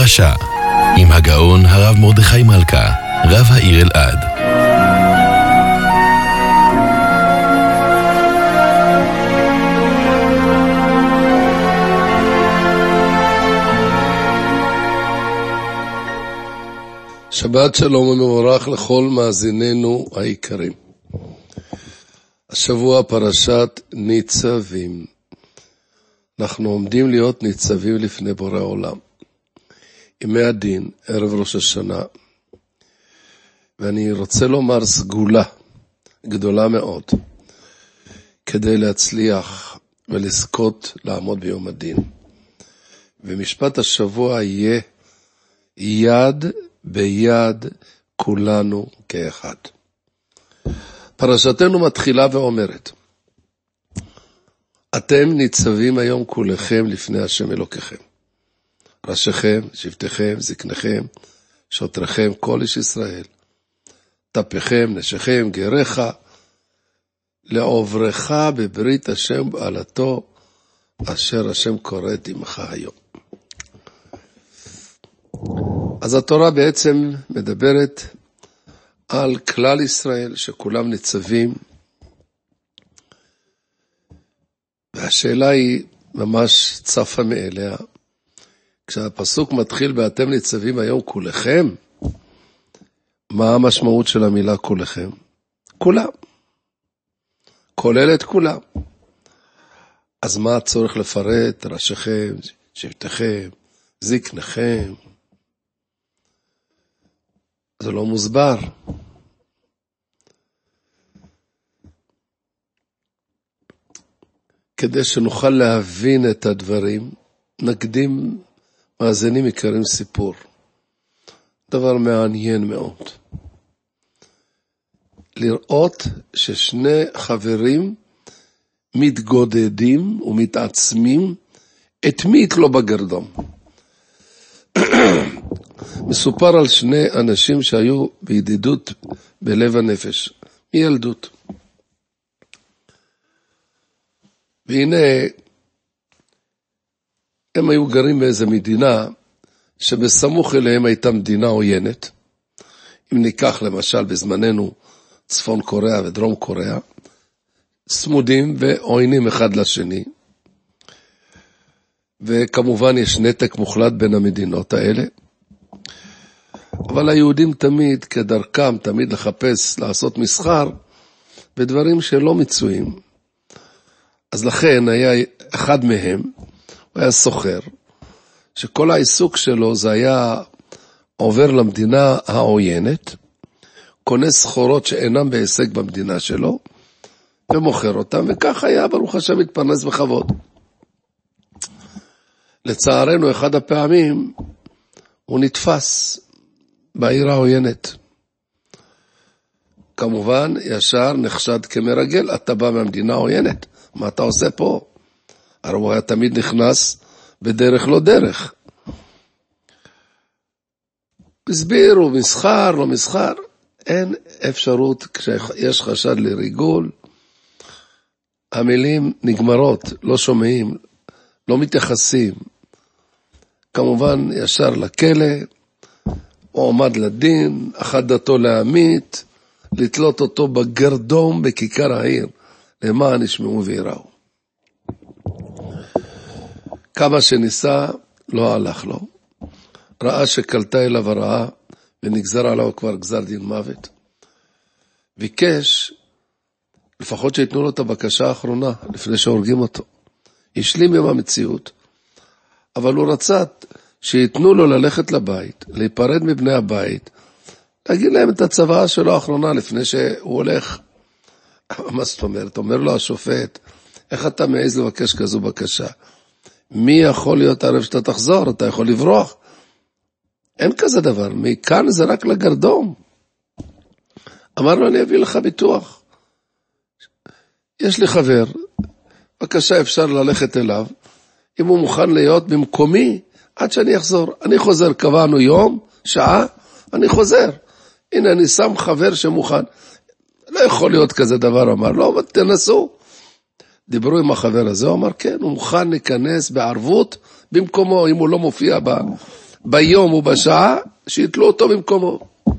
פרשה, עם הגאון הרב מרדכי מלכה, רב העיר אלעד. שבת שלום ומבורך לכל מאזיננו היקרים. השבוע פרשת ניצבים. אנחנו עומדים להיות ניצבים לפני בורא עולם. ימי הדין, ערב ראש השנה. ואני רוצה לומר סגולה גדולה מאוד, כדי להצליח ולזכות לעמוד ביום הדין. ומשפט השבוע יהיה יד ביד כולנו כאחד. פרשתנו מתחילה ואומרת, אתם ניצבים היום כולכם לפני השם אלוקיכם. ראשיכם, שבטיכם, זקניכם, שוטריכם, כל איש ישראל. טפיכם, נשיכם, גריך, לעוברך בברית השם בעלתו, אשר השם קוראת עמך היום. אז התורה בעצם מדברת על כלל ישראל שכולם ניצבים, והשאלה היא ממש צפה מאליה, כשהפסוק מתחיל באתם ניצבים היום כולכם, מה המשמעות של המילה כולכם? כולם. כולל את כולם. אז מה הצורך לפרט? ראשיכם, שבטיכם, זקניכם. זה לא מוסבר. כדי שנוכל להבין את הדברים, נקדים מאזינים יקרים סיפור. דבר מעניין מאוד. לראות ששני חברים מתגודדים ומתעצמים, את מי יתלו בגרדום. מסופר על שני אנשים שהיו בידידות בלב הנפש, מילדות. והנה, הם היו גרים באיזו מדינה, שבסמוך אליהם הייתה מדינה עוינת. אם ניקח למשל בזמננו צפון קוריאה ודרום קוריאה, צמודים ועוינים אחד לשני. וכמובן יש נתק מוחלט בין המדינות האלה. אבל היהודים תמיד כדרכם, תמיד לחפש, לעשות מסחר, בדברים שלא מצויים. אז לכן היה אחד מהם, הוא היה סוחר, שכל העיסוק שלו זה היה עובר למדינה העוינת, קונה סחורות שאינם בהישג במדינה שלו, ומוכר אותם, וכך היה ברוך השם מתפרנס בכבוד. לצערנו אחד הפעמים, הוא נתפס בעיר העוינת. כמובן, ישר נחשד כמרגל, אתה בא מהמדינה העוינת, מה אתה עושה פה? הרי הוא היה תמיד נכנס בדרך לא דרך. הסבירו, מסחר, לא מסחר, אין אפשרות, כשיש חשד לריגול, המילים נגמרות, לא שומעים, לא מתייחסים. כמובן, ישר לכלא, הוא עומד לדין, אחת דתו להמית, לתלות אותו בגרדום בכיכר העיר, למען ישמעו ויראו. כמה שניסה, לא הלך לו. ראה שקלטה אליו הרעה, ונגזר עליו כבר גזר דין מוות. ביקש, לפחות שיתנו לו את הבקשה האחרונה, לפני שהורגים אותו. השלים עם המציאות, אבל הוא רצה שיתנו לו ללכת לבית, להיפרד מבני הבית, להגיד להם את הצוואה שלו האחרונה לפני שהוא הולך. מה זאת אומרת? אומר לו השופט, איך אתה מעז לבקש כזו בקשה? מי יכול להיות ערב שאתה תחזור? אתה יכול לברוח? אין כזה דבר, מכאן זה רק לגרדום. אמר לו, אני אביא לך ביטוח. יש לי חבר, בבקשה אפשר ללכת אליו, אם הוא מוכן להיות במקומי, עד שאני אחזור. אני חוזר, קבענו יום, שעה, אני חוזר. הנה אני שם חבר שמוכן. לא יכול להיות כזה דבר, אמר, לא, תנסו. דיברו עם החבר הזה, הוא אמר, כן, הוא מוכן להיכנס בערבות במקומו, אם הוא לא מופיע ביום ובשעה, שיתלו אותו במקומו.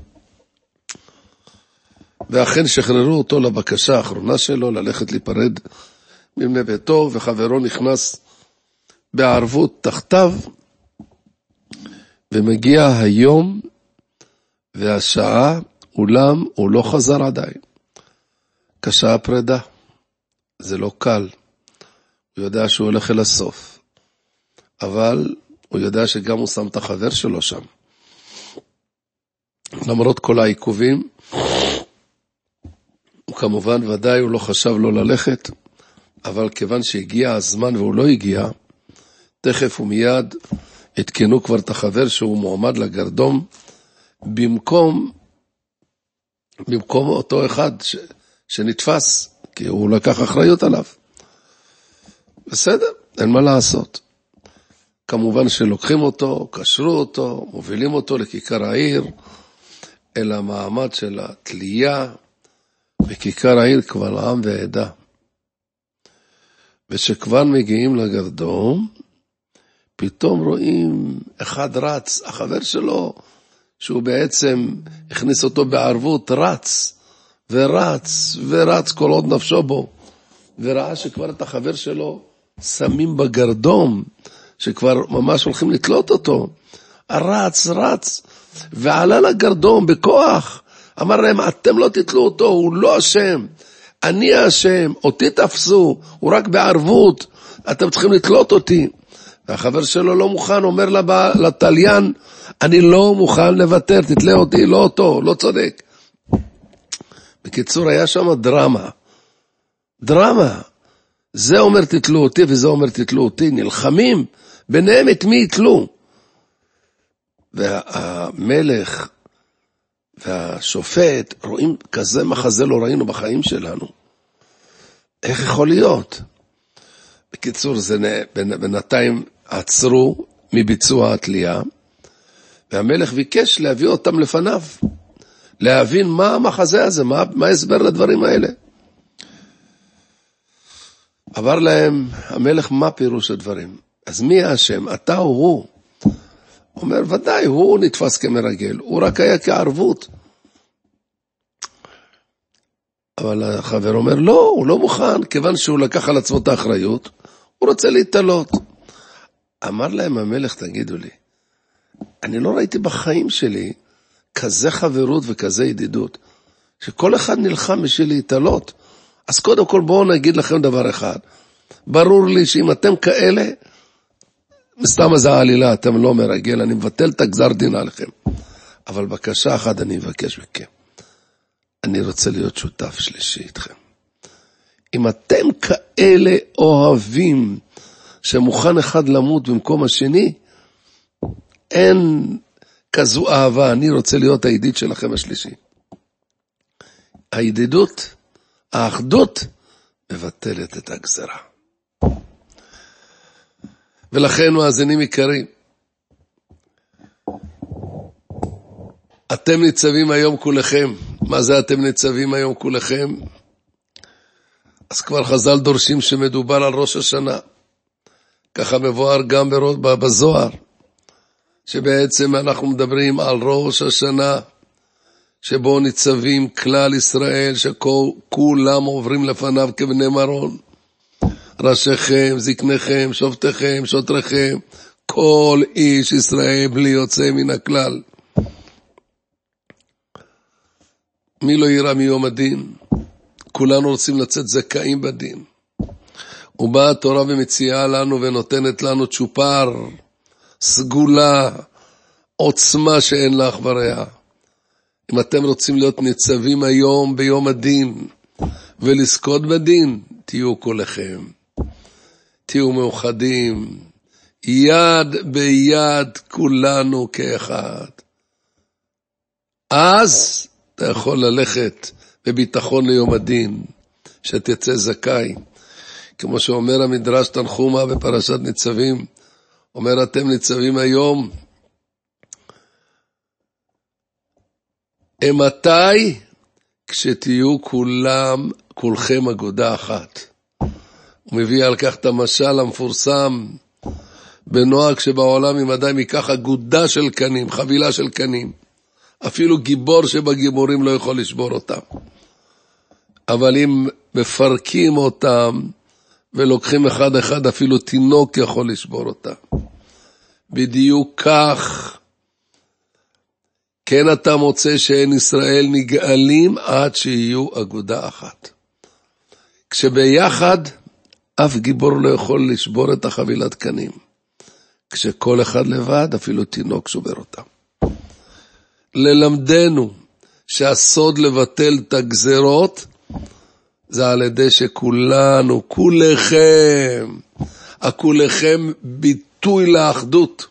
ואכן שחררו אותו לבקשה האחרונה שלו, ללכת להיפרד מבני ביתו, וחברו נכנס בערבות תחתיו, ומגיע היום והשעה, אולם הוא לא חזר עדיין. קשה הפרידה, זה לא קל. הוא יודע שהוא הולך אל הסוף, אבל הוא יודע שגם הוא שם את החבר שלו שם. למרות כל העיכובים, וכמובן ודאי הוא לא חשב לא ללכת, אבל כיוון שהגיע הזמן והוא לא הגיע, תכף ומיד התקנו כבר את החבר שהוא מועמד לגרדום, במקום אותו אחד שנתפס, כי הוא לקח אחריות עליו. בסדר, אין מה לעשות. כמובן שלוקחים אותו, קשרו אותו, מובילים אותו לכיכר העיר, אל המעמד של התלייה, בכיכר העיר כבר העם והעדה. ושכבר מגיעים לגרדום, פתאום רואים אחד רץ, החבר שלו, שהוא בעצם הכניס אותו בערבות, רץ ורץ ורץ כל עוד נפשו בו, וראה שכבר את החבר שלו שמים בגרדום, שכבר ממש הולכים לתלות אותו, רץ, ועלה לגרדום בכוח, אמר להם, אתם לא תתלו אותו, הוא לא אשם, אני אשם, אותי תפסו, הוא רק בערבות, אתם צריכים לתלות אותי. והחבר שלו לא מוכן, אומר לתליין, אני לא מוכן לוותר, תתלה אותי, לא אותו, לא צודק. בקיצור, היה שם דרמה. זה אומר תתלו אותי, וזה אומר תתלו אותי, נלחמים ביניהם את מי יתלו. והמלך והשופט רואים כזה מחזה לא ראינו בחיים שלנו. איך יכול להיות? בקיצור, בינתיים עצרו מביצוע התלייה, והמלך ביקש להביא אותם לפניו, להבין מה המחזה הזה, מה ההסבר לדברים האלה. עבר להם המלך מה פירוש הדברים. אז מי האשם? אתה או הוא? אומר, ודאי, הוא נתפס כמרגל, הוא רק היה כערבות. אבל החבר אומר, לא, הוא לא מוכן, כיוון שהוא לקח על עצמו את האחריות, הוא רוצה להתעלות. אמר להם המלך, תגידו לי, אני לא ראיתי בחיים שלי כזה חברות וכזה ידידות, שכל אחד נלחם בשביל להתעלות. אז קודם כל בואו נגיד לכם דבר אחד, ברור לי שאם אתם כאלה, מסתם הזה העלילה, אתם לא מרגל, אני מבטל את הגזר דין עליכם. אבל בקשה אחת אני מבקש מכם, אני רוצה להיות שותף שלישי איתכם. אם אתם כאלה אוהבים, שמוכן אחד למות במקום השני, אין כזו אהבה, אני רוצה להיות הידיד שלכם השלישי. הידידות, האחדות, מבטלת את הגזרה. ולכן מאזינים יקרים, אתם ניצבים היום כולכם. מה זה אתם ניצבים היום כולכם? אז כבר חז"ל דורשים שמדובר על ראש השנה. ככה מבואר גם בזוהר, שבעצם אנחנו מדברים על ראש השנה, שבו ניצבים כלל ישראל, שכולם עוברים לפניו כבני מרון. ראשיכם, זקניכם, שופטיכם, שוטריכם, כל איש ישראל בלי יוצא מן הכלל. מי לא יראה מיום הדין? כולנו רוצים לצאת זכאים בדין. ובאה התורה ומציעה לנו ונותנת לנו צ'ופר, סגולה, עוצמה שאין לך ורע. אם אתם רוצים להיות ניצבים היום ביום הדין ולזכות בדין, תהיו כולכם. תהיו מאוחדים, יד ביד כולנו כאחד. אז אתה יכול ללכת בביטחון ליום הדין, שתצא זכאי. כמו שאומר המדרש תנחומה בפרשת ניצבים, אומר אתם ניצבים היום, מתי? כשתהיו כולכם אגודה אחת. הוא מביא על כך את המשל המפורסם, בנוהג שבעולם אם אדם ייקח אגודה של קנים, חבילה של קנים, אפילו גיבור שבגיבורים לא יכול לשבור אותם. אבל אם מפרקים אותם ולוקחים אחד אחד, אפילו תינוק יכול לשבור אותם. בדיוק כך, כן אתה מוצא שאין ישראל נגאלים עד שיהיו אגודה אחת. כשביחד, אף גיבור לא יכול לשבור את החבילת קנים. כשכל אחד לבד, אפילו תינוק שובר אותם. ללמדנו שהסוד לבטל את הגזרות, זה על ידי שכולנו, כולכם, הכולכם ביטוי לאחדות,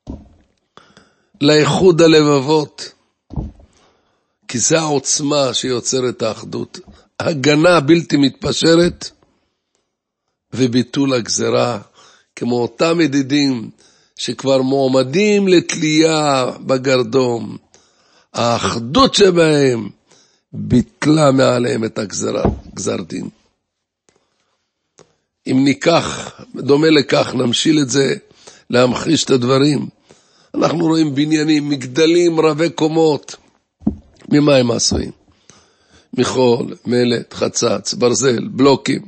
לאיחוד הלבבות, כי זה העוצמה שיוצרת האחדות, הגנה בלתי מתפשרת וביטול הגזרה, כמו אותם ידידים שכבר מועמדים לתלייה בגרדום, האחדות שבהם ביטלה מעליהם את גזר דין. אם ניקח, דומה לכך, נמשיל את זה, להמחיש את הדברים. אנחנו רואים בניינים, מגדלים רבי קומות. ממה הם עשויים? מחול, מלט, חצץ, ברזל, בלוקים.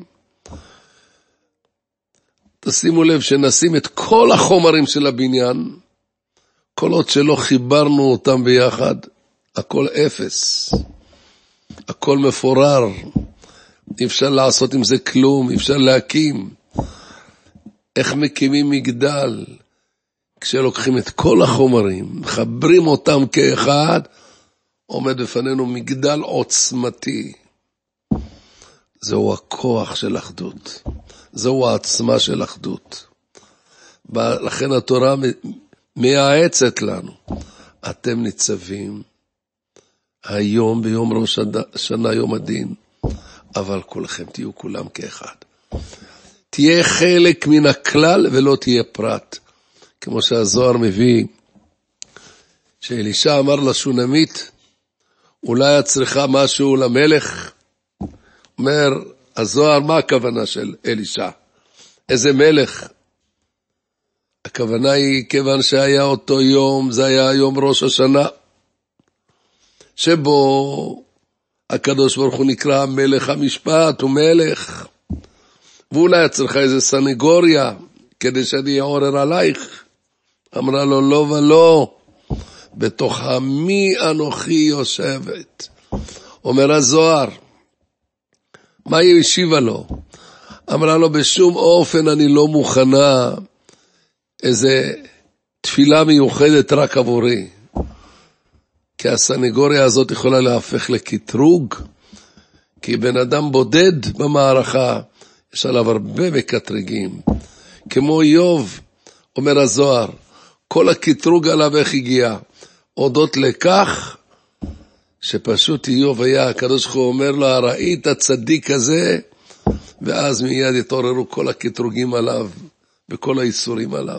תשימו לב שנשים את כל החומרים של הבניין, כל עוד שלא חיברנו אותם ביחד, הכל אפס. הכל מפורר. אי אפשר לעשות עם זה כלום, אי אפשר להקים. איך מקימים מגדל? כשלוקחים את כל החומרים, מחברים אותם כאחד, עומד בפנינו מגדל עוצמתי. זהו הכוח של אחדות. זהו העצמה של אחדות. לכן התורה מייעצת לנו. אתם ניצבים היום ביום ראש השנה, יום הדין, אבל כולכם תהיו כולם כאחד. תהיה חלק מן הכלל ולא תהיה פרט. כמו שהזוהר מביא, שאלישע אמר לשונמית, אולי את צריכה משהו למלך? אומר הזוהר, מה הכוונה של אלישע? איזה מלך? הכוונה היא כיוון שהיה אותו יום, זה היה יום ראש השנה, שבו הקדוש ברוך הוא נקרא מלך המשפט, הוא מלך, ואולי את צריכה איזה סנגוריה, כדי שאני אעורר עלייך. אמרה לו לא ולא, בתוך עמי אנוכי יושבת. אומר הזוהר, מה היא השיבה לו? אמרה לו, בשום אופן אני לא מוכנה איזה תפילה מיוחדת רק עבורי. כי הסנגוריה הזאת יכולה להפך לקטרוג, כי בן אדם בודד במערכה, יש עליו הרבה מקטרגים. כמו איוב, אומר הזוהר, כל הקטרוג עליו איך הגיע? הודות לכך, שפשוט איוב היה, הקדוש ברוך הוא אומר לו, ראית הצדיק הזה? ואז מיד התעוררו כל הקטרוגים עליו, וכל האיסורים עליו.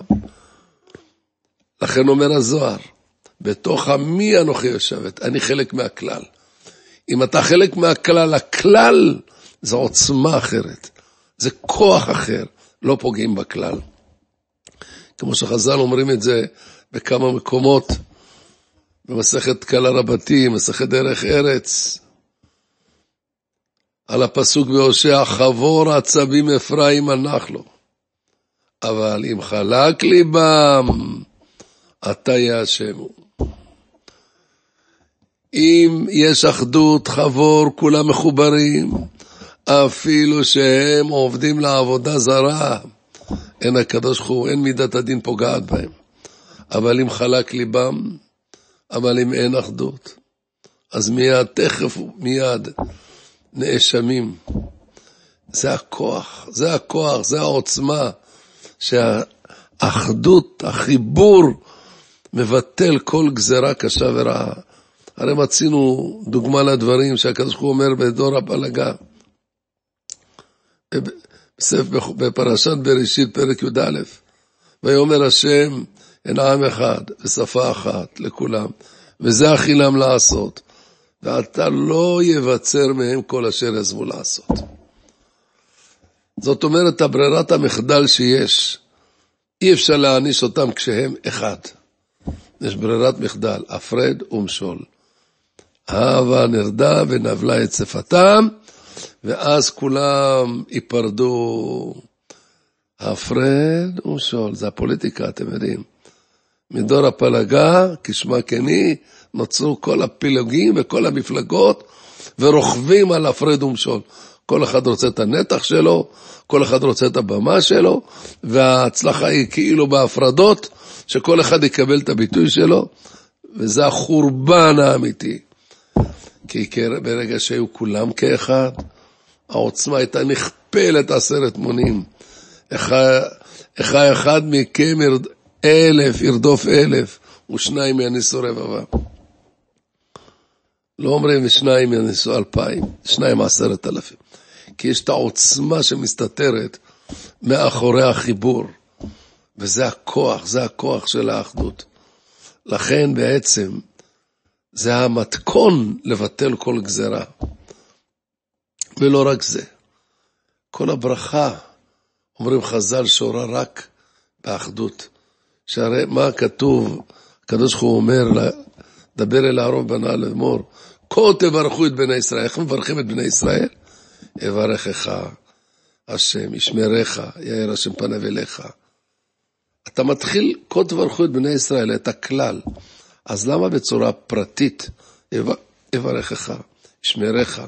לכן אומר הזוהר, בתוך עמי אנוכי יושבת, אני חלק מהכלל. אם אתה חלק מהכלל, הכלל זה עוצמה אחרת, זה כוח אחר, לא פוגעים בכלל. כמו שחז"ל אומרים את זה בכמה מקומות, במסכת קלה רבתי, מסכת דרך ארץ, על הפסוק בהושע, חבור עצבים אפרים הנחלו, אבל אם חלק ליבם, אתה יאשמו. אם יש אחדות, חבור, כולם מחוברים, אפילו שהם עובדים לעבודה זרה, אין הקדוש ברוך הוא, אין מידת הדין פוגעת בהם. אבל אם חלק ליבם, אבל אם אין אחדות, אז מיד, תכף מיד, נאשמים. זה הכוח, זה הכוח, זה העוצמה, שהאחדות, החיבור, מבטל כל גזרה קשה ורעה. הרי מצינו דוגמה לדברים שהקדוש ברוך הוא אומר בדור הפלגה, בפרשת בראשית פרק י"א, ויאמר השם אין עם אחד ושפה אחת לכולם, וזה החינם לעשות, ואתה לא יבצר מהם כל אשר יזמו לעשות. זאת אומרת, הברירת המחדל שיש, אי אפשר להעניש אותם כשהם אחד. יש ברירת מחדל, הפרד ומשול. הבה נרדה ונבלה את שפתם, ואז כולם ייפרדו. הפרד ומשול, זה הפוליטיקה, אתם יודעים. מדור הפלגה, כשמה כני, נוצרו כל הפילוגים וכל המפלגות, ורוכבים על הפרד ומשול. כל אחד רוצה את הנתח שלו, כל אחד רוצה את הבמה שלו, וההצלחה היא כאילו בהפרדות, שכל אחד יקבל את הביטוי שלו, וזה החורבן האמיתי. כי ברגע שהיו כולם כאחד, העוצמה הייתה נכפלת 10 מונים. אחד מכם 1,000 ירדוף 1,000, ושניים יניסו רבבה. לא אומרים 2 יניסו 2,000, 2 10,000. כי יש את העוצמה שמסתתרת מאחורי החיבור. וזה הכוח, זה הכוח של האחדות. לכן בעצם זה המתכון לבטל כל גזרה. ולא רק זה. כל הברכה, אומרים חז"ל, שורה רק באחדות. שהרי מה כתוב, הקדוש ברוך הוא אומר, דבר אל אהרון בנה לאמור, כה תברכו את בני ישראל. איך מברכים את בני ישראל? יברכך השם, ישמרך, יאיר השם פניו אליך. אתה מתחיל, כה תברכו את בני ישראל, את הכלל. אז למה בצורה פרטית יברכך, ישמרך,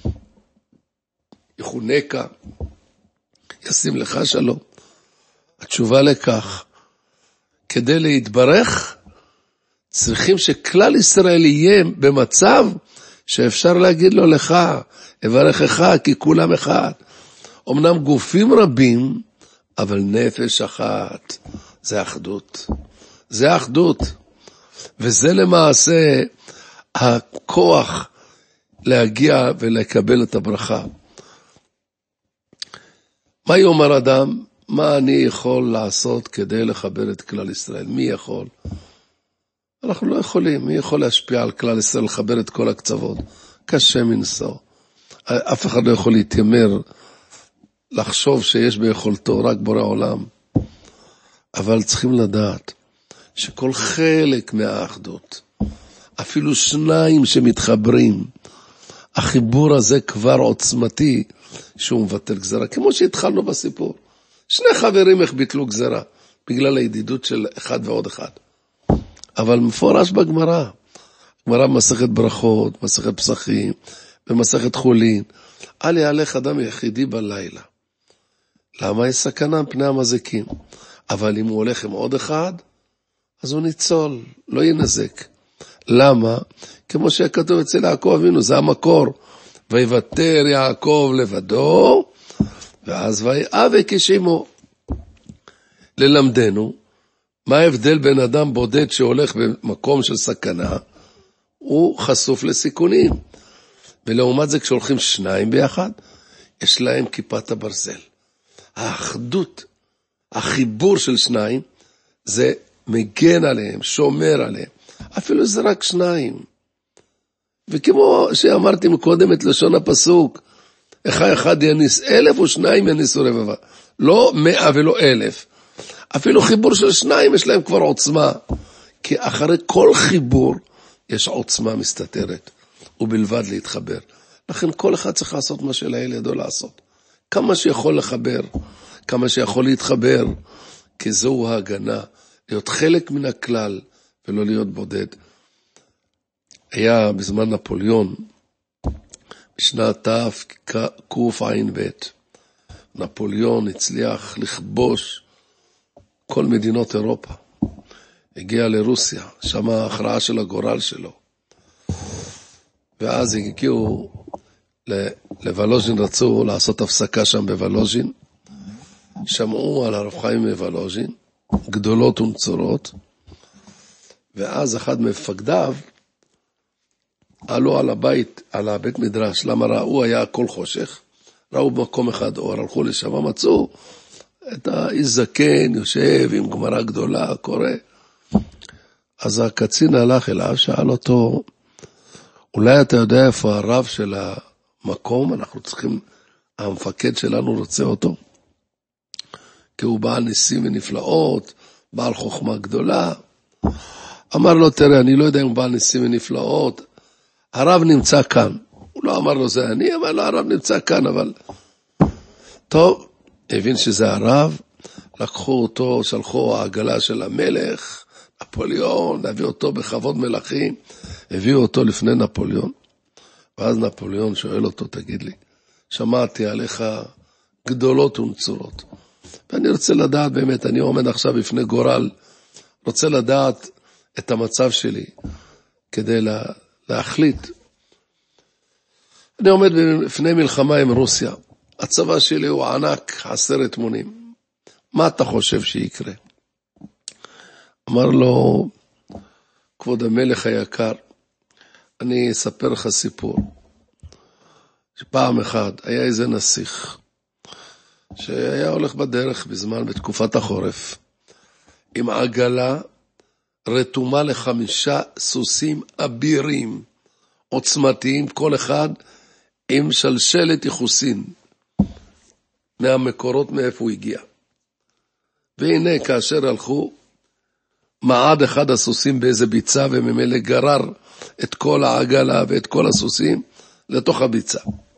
יחונקה, ישים לך שלום? התשובה לכך, כדי להתברך, צריכים שכלל ישראל יהיה במצב שאפשר להגיד לו לך, יברכך, כי כולם אחד. אמנם גופים רבים, אבל נפש אחת. זה אחדות. זה אחדות. וזה למעשה הכוח להגיע ולקבל את הברכה. מה יאמר אדם? מה אני יכול לעשות כדי לחבר את כלל ישראל? מי יכול? אנחנו לא יכולים. מי יכול להשפיע על כלל ישראל, לחבר את כל הקצוות? קשה מנשוא. אף אחד לא יכול להתיימר, לחשוב שיש ביכולתו רק בורא עולם. אבל צריכים לדעת שכל חלק מהאחדות, אפילו 2 שמתחברים, החיבור הזה כבר עוצמתי, שהוא מבטל גזרה. כמו שהתחלנו בסיפור. 2 חברים איך ביטלו גזרה, בגלל הידידות של אחד ועוד אחד. אבל מפורש בגמרא. גמרא במסכת ברכות, מסכת פסחים, במסכת חולין. אל יהלך אדם יחידי בלילה. למה? יש סכנה מפני המזיקים. אבל אם הוא הולך עם עוד אחד, אז הוא ניצול, לא ינזק. למה? כמו שכתוב אצל יעקב אבינו, זה המקור. ויוותר יעקב לבדו, ואז ויאבק איש עמו. ללמדנו, מה ההבדל בין אדם בודד שהולך במקום של סכנה? הוא חשוף לסיכונים. ולעומת זה כשהולכים 2 ביחד, יש להם כיפת הברזל. האחדות, החיבור של 2, זה מגן עליהם, שומר עליהם. אפילו זה רק 2. וכמו שאמרתי מקודם את לשון הפסוק, אחד יניס 1,000 ו2 יניסו רבבה. לא 100 ולא 1,000. אפילו חיבור של 2 יש להם כבר עוצמה. כי אחרי כל חיבור יש עוצמה מסתתרת. ובלבד להתחבר. לכן כל אחד צריך לעשות מה שלאל ידו לעשות. כמה שיכול לחבר, כמה שיכול להתחבר, כי זהו ההגנה. להיות חלק מן הכלל ולא להיות בודד. היה בזמן נפוליאון, בשנת תקע"ב, נפוליאון הצליח לכבוש כל מדינות אירופה. הגיע לרוסיה, שם ההכרעה של הגורל שלו. ואז הגיעו לוולוז'ין, רצו לעשות הפסקה שם בוולוז'ין. שמעו על הרב חיים מוולוז'ין, גדולות ונצורות. ואז אחד מפקדיו עלו על הבית, על הבית מדרש. למה ראו? היה הכל חושך. ראו במקום אחד אור, הלכו לשם, מצאו את האיש זקן, יושב עם גמרא גדולה, קורא. אז הקצין הלך אליו, שאל אותו, אולי אתה יודע איפה הרב של המקום, אנחנו צריכים, המפקד שלנו רוצה אותו. כי הוא בעל ניסים ונפלאות, בעל חוכמה גדולה. אמר לו, תראה, אני לא יודע אם הוא בעל ניסים ונפלאות, הרב נמצא כאן. הוא לא אמר לו, זה אני, אמר לו, הרב נמצא כאן, אבל... טוב, הבין שזה הרב, לקחו אותו, שלחו העגלה של המלך, נפוליאון, הביא אותו בכבוד מלכים, הביאו אותו לפני נפוליאון, ואז נפוליאון שואל אותו, תגיד לי, שמעתי עליך גדולות ונצורות, ואני רוצה לדעת באמת, אני עומד עכשיו בפני גורל, רוצה לדעת את המצב שלי, כדי להחליט. אני עומד בפני מלחמה עם רוסיה, הצבא שלי הוא ענק, 10 מונים, מה אתה חושב שיקרה? אמר לו, כבוד המלך היקר, אני אספר לך סיפור, שפעם אחד היה איזה נסיך, שהיה הולך בדרך בתקופת החורף, עם עגלה רתומה ל5 סוסים אבירים, עוצמתיים, כל אחד עם שלשלת יחוסין, מהמקורות מאיפה הוא הגיע. והנה כאשר הלכו, מעד אחד הסוסים באיזה ביצה, וממילא גרר את כל העגלה ואת כל הסוסים לתוך הביצה.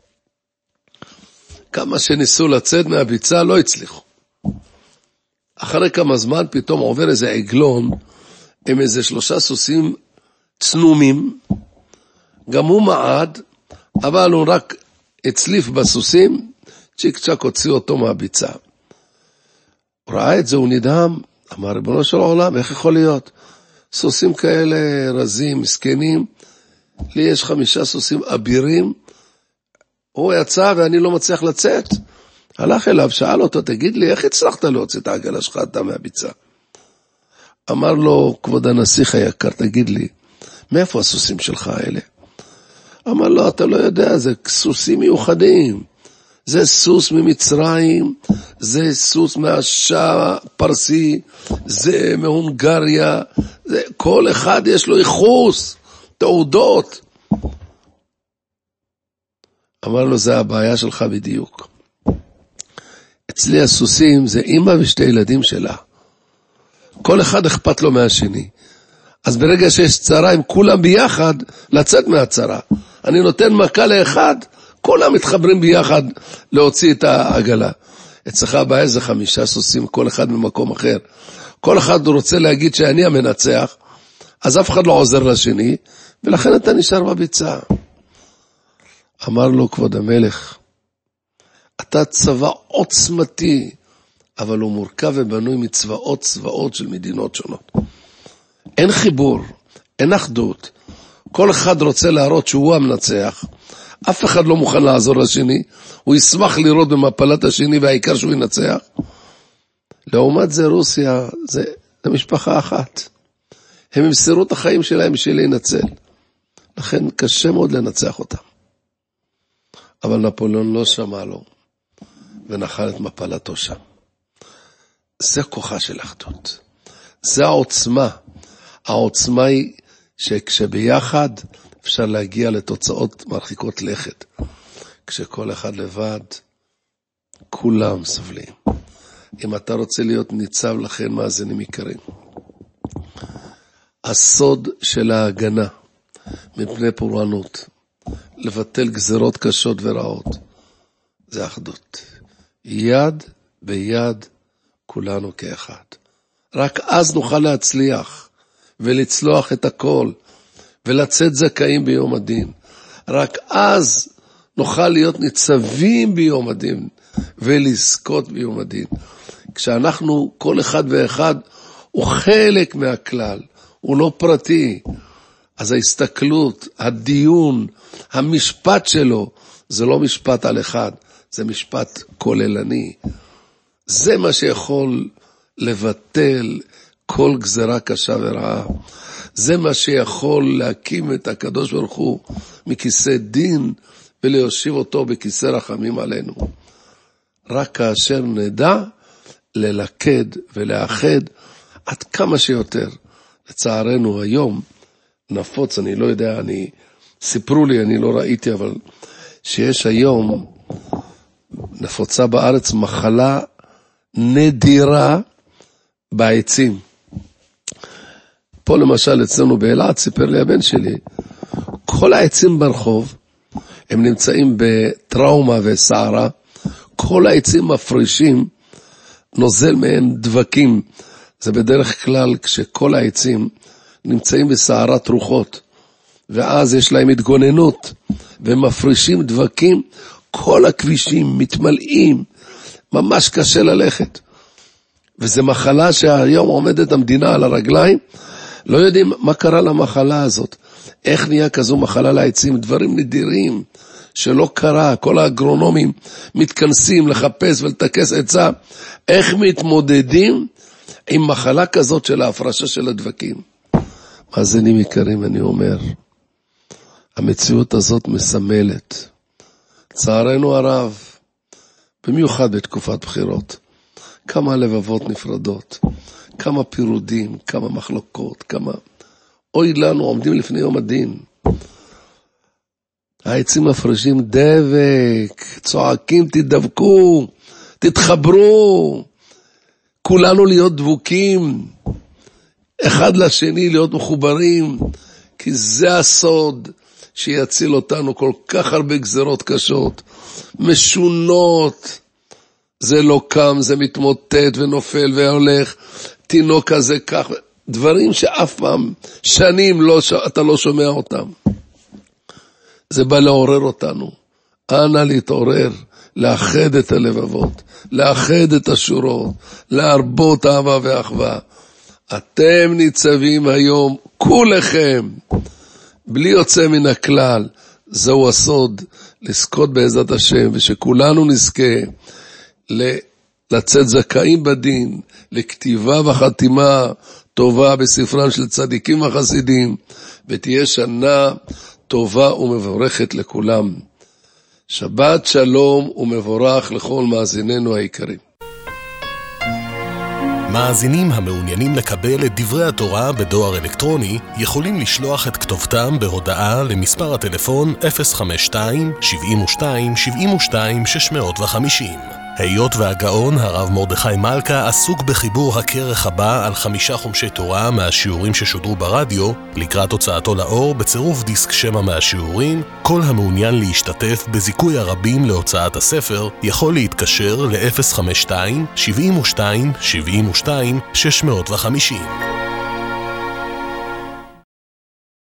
כמה שניסו לצאת מהביצה לא הצליחו. אחרי כמה זמן פתאום עובר איזה עגלון עם איזה 3 סוסים צנומים, גם הוא מעד, אבל הוא רק הצליף בסוסים, צ'יק צ'ק הוציא אותו מהביצה. הוא ראה את זה, הוא נדהם, אמר, ריבונו של העולם, איך יכול להיות? סוסים כאלה רזים, מסכנים, לי יש 5 סוסים אבירים, הוא יצא ואני לא מצליח לצאת. הלך אליו, שאל אותו, תגיד לי, איך הצלחת להוציא את העגלה שלך אתה מהביצה? אמר לו, כבוד הנסיך היקר, תגיד לי, מאיפה הסוסים שלך האלה? אמר לו, אתה לא יודע, זה סוסים מיוחדים. זה סוס ממצרים, זה סוס מהשאה פרסי, זה מהונגריה, זה, כל אחד יש לו ייחוס, תעודות. אמר לו, זה הבעיה שלך בדיוק. אצלי הסוסים זה אמא ו2 ילדים שלה. כל אחד אכפת לו מהשני. אז ברגע שיש צרה, הם כולם ביחד לצאת מהצרה. אני נותן מכה לאחד, כולם מתחברים ביחד להוציא את העגלה. אצלך הבעיה זה 5 סוסים, כל אחד במקום אחר. כל אחד רוצה להגיד שאני המנצח, אז אף אחד לא עוזר לשני, ולכן אתה נשאר בביצה. אמר לו, כבוד המלך, אתה צבא עוצמתי, אבל הוא מורכב ובנוי צבאות של מדינות שונות. אין חיבור, אין אחדות. כל אחד רוצה להראות שהוא המנצח, אף אחד לא מוכן לעזור לשני, הוא ישמח לראות במפלת השני, והעיקר שהוא ינצח. לעומת זה רוסיה, זה משפחה אחת. הם ימסרו את החיים שלהם בשביל להינצל. לכן קשה מאוד לנצח אותם. אבל נפוליאון לא שמע לו, ונחל את מפלתו שם. זה כוחה של אחדות. זה העוצמה. העוצמה היא שכשביחד אפשר להגיע לתוצאות מרחיקות לכת. כשכל אחד לבד, כולם סובלים. אם אתה רוצה להיות ניצב, לכן מאזינים יקרים. הסוד של ההגנה מפני פורענות, לבטל גזרות קשות ורעות, זה אחדות. יד ביד כולנו כאחד. רק אז נוכל להצליח ולצלוח את הכל ולצאת זכאים ביום הדין. רק אז נוכל להיות ניצבים ביום הדין ולזכות ביום הדין. כשאנחנו, כל אחד ואחד הוא חלק מהכלל, הוא לא פרטי, אז ההסתכלות, הדיון, המשפט שלו, זה לא משפט על אחד, זה משפט כוללני. זה מה שיכול לבטל כל גזרה קשה ורעה. זה מה שיכול להקים את הקדוש ברוך הוא מכיסא דין ולהושיב אותו בכיסא רחמים עלינו. רק כאשר נדע ללכד ולאחד עד כמה שיותר. לצערנו היום נפוץ, אני לא יודע, סיפרו לי, אני לא ראיתי, אבל שיש היום נפוצה בארץ מחלה נדירה בעצים. פה למשל אצלנו באלעד, סיפר לי הבן שלי, כל העצים ברחוב, הם נמצאים בטראומה וסערה, כל העצים מפרישים, נוזל מהם דבקים. זה בדרך כלל כשכל העצים נמצאים בסערת רוחות, ואז יש להם התגוננות, ומפרישים דבקים, כל הכבישים מתמלאים, ממש קשה ללכת. וזו מחלה שהיום עומדת המדינה על הרגליים, לא יודעים מה קרה למחלה הזאת, איך נהיה כזו מחלה לעצים, דברים נדירים שלא קרה, כל האגרונומים מתכנסים לחפש ולתקס עצה, איך מתמודדים עם מחלה כזאת של ההפרשה של הדבקים. מאזינים יקרים, אני אומר, המציאות הזאת מסמלת, צערנו הרב, במיוחד בתקופת בחירות, כמה לבבות נפרדות, כמה פירודים, כמה מחלוקות, כמה... אוי לנו, עומדים לפני יום הדין. העצים מפרישים דבק, צועקים, תדבקו, תתחברו, כולנו להיות דבוקים, אחד לשני להיות מחוברים, כי זה הסוד שיציל אותנו כל כך הרבה גזרות קשות, משונות, זה לא קם, זה מתמוטט ונופל והולך, תינוק כזה כך, דברים שאף פעם, שנים אתה לא שומע אותם. זה בא לעורר אותנו, אנא להתעורר, לאחד את הלבבות, לאחד את השורות, להרבות אהבה ואחווה. אתם ניצבים היום, כולכם, בלי יוצא מן הכלל, זהו הסוד, לזכות בעזרת השם, ושכולנו נזכה לצאת זכאים בדין, לכתיבה וחתימה טובה בספרם של צדיקים וחסידים, ותהיה שנה טובה ומבורכת לכולם. שבת שלום ומבורך לכל מאזיננו היקרים. מאזינים המעוניינים לקבל את דברי התורה בדואר אלקטרוני יכולים לשלוח את כתובתם בהודעה למספר הטלפון 052-72-72-650. היות והגאון הרב מרדכי מלכה עסוק בחיבור הכרך הבא על 5 חומשי תורה מהשיעורים ששודרו ברדיו, לקראת הוצאתו לאור בצירוף דיסק שמע מהשיעורים, כל המעוניין להשתתף בזיכוי הרבים להוצאת הספר יכול להתקשר ל-052-72-72-650.